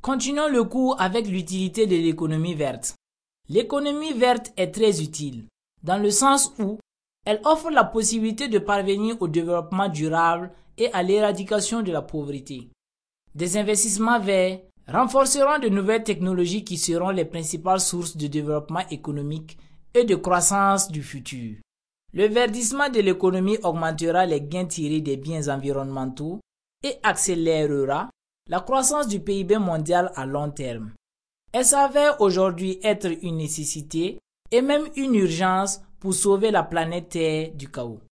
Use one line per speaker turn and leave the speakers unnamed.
Continuons le cours avec l'utilité de l'économie verte. L'économie verte est très utile, dans le sens où elle offre la possibilité de parvenir au développement durable et à l'éradication de la pauvreté. Des investissements verts renforceront de nouvelles technologies qui seront les principales sources de développement économique et de croissance du futur. Le verdissement de l'économie augmentera les gains tirés des biens environnementaux et accélérera la croissance du PIB mondial à long terme. Elle s'avère aujourd'hui être une nécessité et même une urgence pour sauver la planète Terre du chaos.